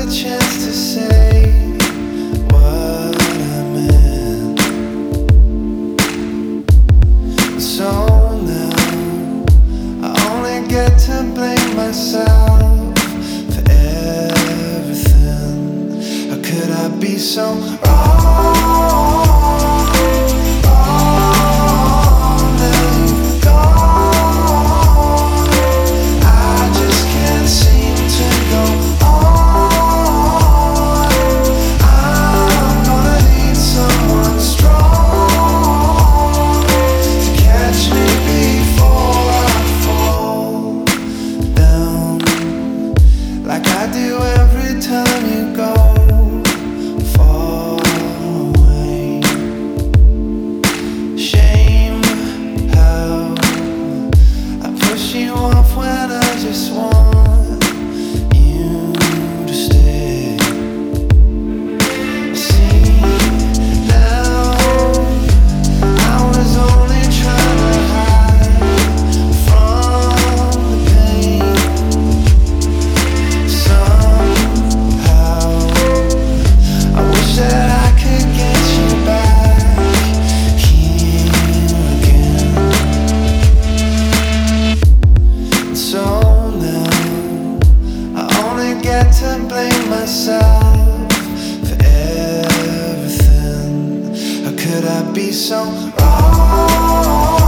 a chance to say what I meant. So now I only get to blame myself for everything. How could I be so wrong? Like I do every time you go far away. Shame how I push you off when I just want you to stay. See, now I was only trying to hide from the pain. That I could get you back here again. So now I only get to blame myself for everything. How could I be so wrong?